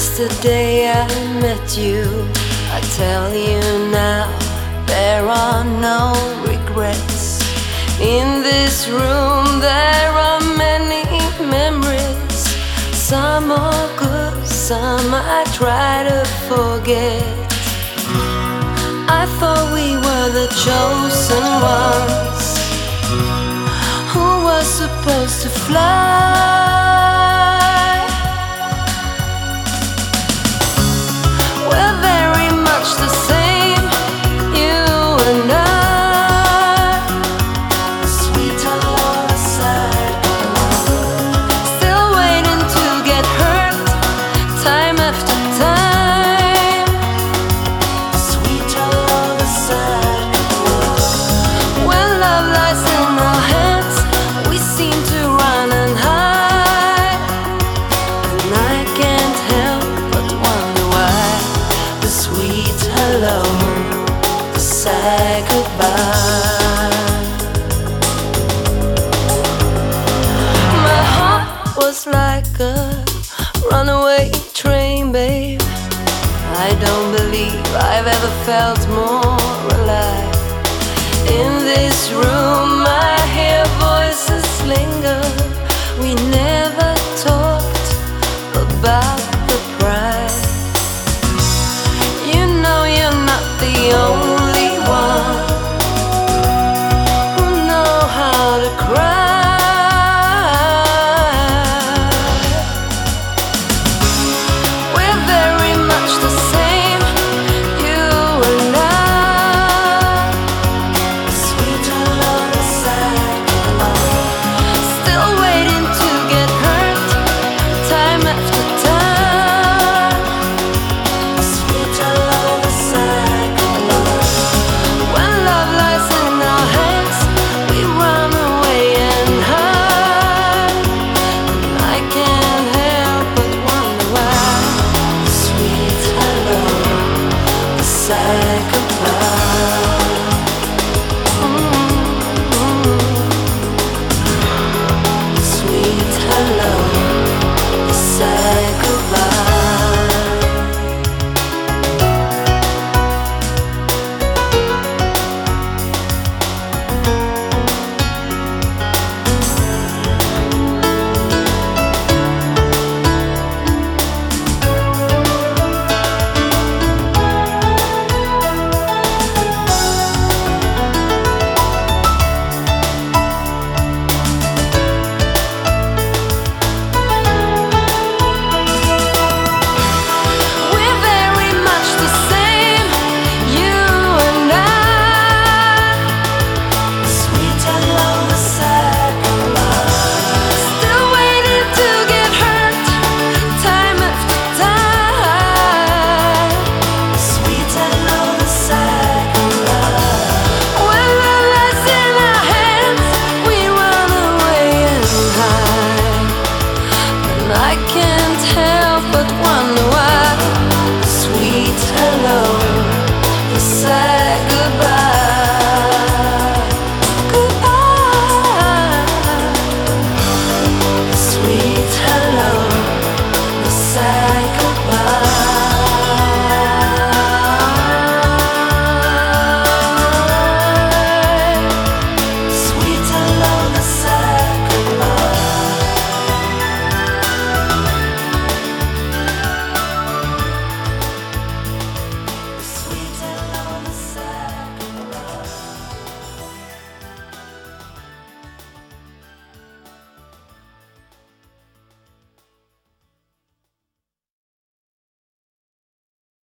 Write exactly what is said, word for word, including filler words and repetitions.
the day I met you. I tell you now, there are no regrets. In this room there are many memories. Some are good, some I try to forget. I thought we were the chosen ones who were supposed to fly. We're very much the same, you and I. Sweet alone aside, still waiting to get hurt, time after time. Sweet alone aside. When love lies in our hands, we seem to run and hide, and I can't help but wonder why the sweet hello, the sad goodbye. My heart was like a runaway train, babe. I don't believe I've ever felt more alive. In this room I hear voices linger. We never talked about the price. You know you're not the only one who know how to cry. We're very much the same, you and I. Sweet alone aside, still waiting to get hurt, time after time. Sweet alone aside. When love lies in our hands, we run away and hide, and I can't help but wonder why. Sweet hello, the sad goodbye. Mm-hmm. Sweet hello, the sad goodbye. We're very much the same, you and I. Sweet alone aside, still waiting to get hurt, time after time. Sweet alone aside. When love lies in our hands, we run away and hide, and I can't